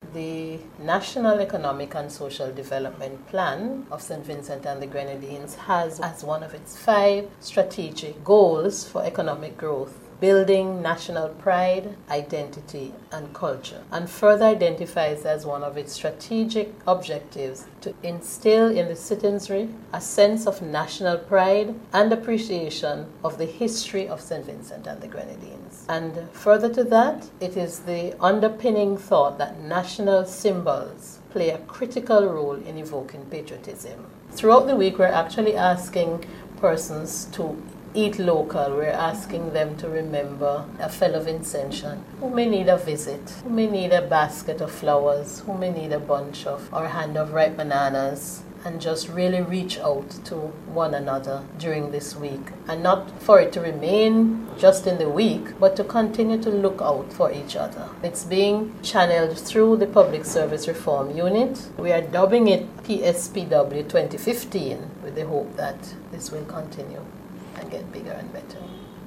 the National Economic and Social Development Plan of St. Vincent and the Grenadines has as one of its 5 strategic goals for economic growth: building national pride, identity, and culture, and further identifies as one of its strategic objectives to instill in the citizenry a sense of national pride and appreciation of the history of St. Vincent and the Grenadines. And further to that, it is the underpinning thought that national symbols play a critical role in evoking patriotism. Throughout the week, we're actually asking persons to eat local. We're asking them to remember a fellow Vincentian who may need a visit, who may need a basket of flowers, who may need a bunch of or a hand of ripe bananas, and just really reach out to one another during this week. And not for it to remain just in the week, but to continue to look out for each other. It's being channeled through the Public Service Reform Unit. We are dubbing it PSPW 2015 with the hope that this will continue and get bigger and better.